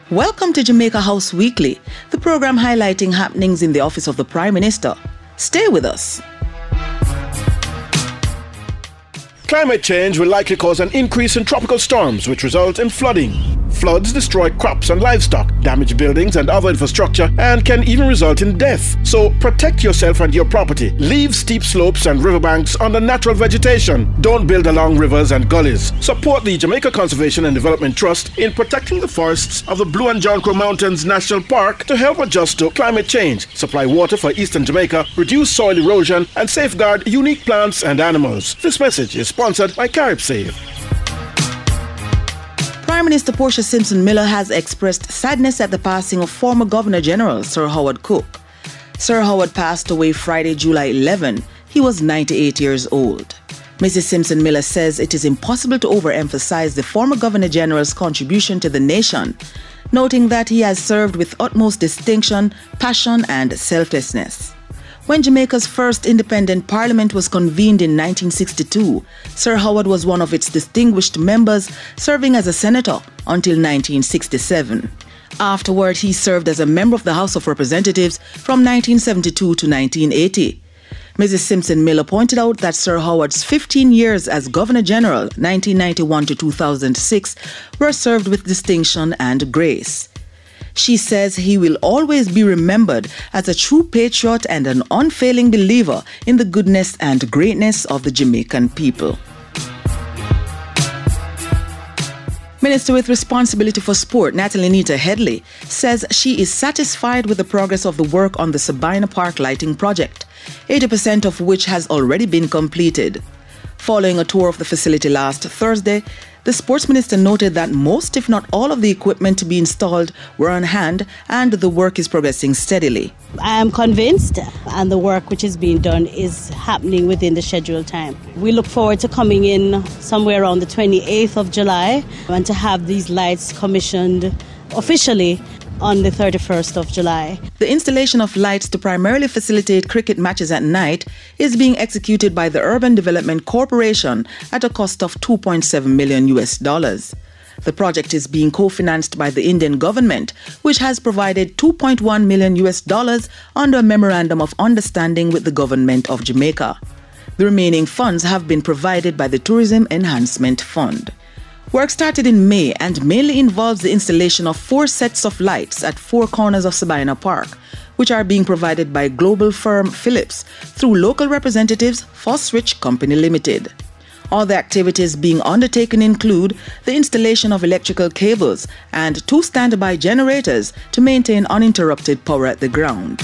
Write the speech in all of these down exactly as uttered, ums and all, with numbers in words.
Welcome to Jamaica House Weekly, the program highlighting happenings in the office of the Prime Minister. Stay with us. Climate change will likely cause an increase in tropical storms, which result in flooding. Floods destroy crops and livestock, damage buildings and other infrastructure, and can even result in death. So protect yourself and your property. Leave steep slopes and riverbanks under natural vegetation. Don't build along rivers and gullies. Support the Jamaica Conservation and Development Trust in protecting the forests of the Blue and John Crow Mountains National Park to help adjust to climate change, supply water for eastern Jamaica, reduce soil erosion, and safeguard unique plants and animals. This message is sponsored by CaribSave. Prime Minister Portia Simpson Miller has expressed sadness at the passing of former Governor General Sir Howard Cook. Sir Howard passed away Friday, July eleventh. He was ninety-eight years old. Missus Simpson Miller says it is impossible to overemphasize the former Governor General's contribution to the nation, noting that he has served with utmost distinction, passion, and selflessness. When Jamaica's first independent parliament was convened in nineteen sixty-two, Sir Howard was one of its distinguished members, serving as a senator until nineteen sixty-seven. Afterward, he served as a member of the House of Representatives from nineteen seventy-two to nineteen eighty. Missus Simpson Miller pointed out that Sir Howard's fifteen years as Governor General, nineteen ninety-one to two thousand six, were served with distinction and grace. She says he will always be remembered as a true patriot and an unfailing believer in the goodness and greatness of the Jamaican people. Minister with responsibility for sport, Natalie Nita Headley, says she is satisfied with the progress of the work on the Sabina Park lighting project, eighty percent of which has already been completed. Following a tour of the facility last Thursday, the sports minister noted that most, if not all, of the equipment to be installed were on hand and the work is progressing steadily. I am convinced, and the work which is being done is happening within the scheduled time. We look forward to coming in somewhere around the twenty-eighth of July and to have these lights commissioned officially on the thirty-first of July. The installation of lights to primarily facilitate cricket matches at night is being executed by the Urban Development Corporation at a cost of two point seven million U S dollars. The project is being co-financed by the Indian government, which has provided two point one million U S dollars under a memorandum of understanding with the government of Jamaica. The remaining funds have been provided by the Tourism Enhancement Fund. Work started in May and mainly involves the installation of four sets of lights at four corners of Sabina Park, which are being provided by global firm Philips through local representatives Foss-Rich Company Limited. All the activities being undertaken include the installation of electrical cables and two standby generators to maintain uninterrupted power at the ground.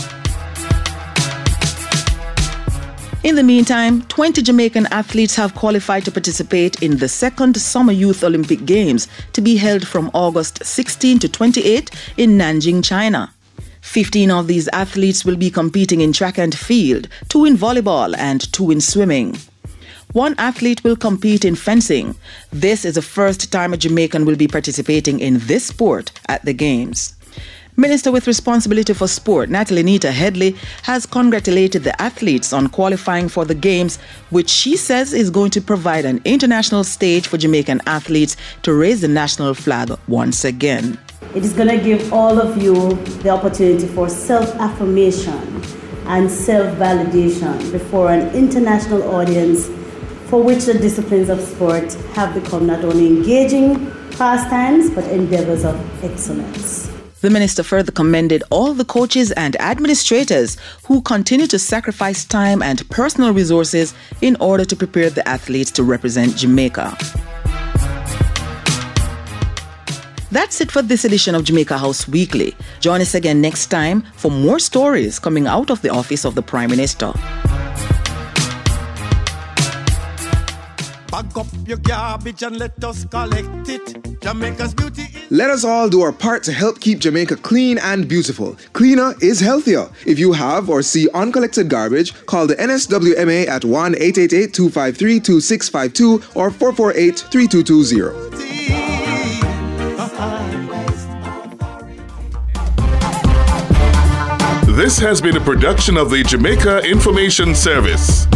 In the meantime, twenty Jamaican athletes have qualified to participate in the second Summer Youth Olympic Games to be held from August sixteenth to twenty-eighth in Nanjing, China. fifteen of these athletes will be competing in track and field, two in volleyball and two in swimming. One athlete will compete in fencing. This is the first time a Jamaican will be participating in this sport at the Games. Minister with responsibility for sport, Natalie Nita Headley, has congratulated the athletes on qualifying for the Games, which she says is going to provide an international stage for Jamaican athletes to raise the national flag once again. It is going to give all of you the opportunity for self-affirmation and self-validation before an international audience, for which the disciplines of sport have become not only engaging pastimes but endeavors of excellence. The minister further commended all the coaches and administrators who continue to sacrifice time and personal resources in order to prepare the athletes to represent Jamaica. That's it for this edition of Jamaica House Weekly. Join us again next time for more stories coming out of the office of the Prime Minister. Bag up your garbage and let us collect it. Jamaica's beauty is... Let us all do our part to help keep Jamaica clean and beautiful. Cleaner is healthier. If you have or see uncollected garbage, call the N S W M A at one eight eight eight, two five three, two six five two or four four eight, three two two zero. This has been a production of the Jamaica Information Service.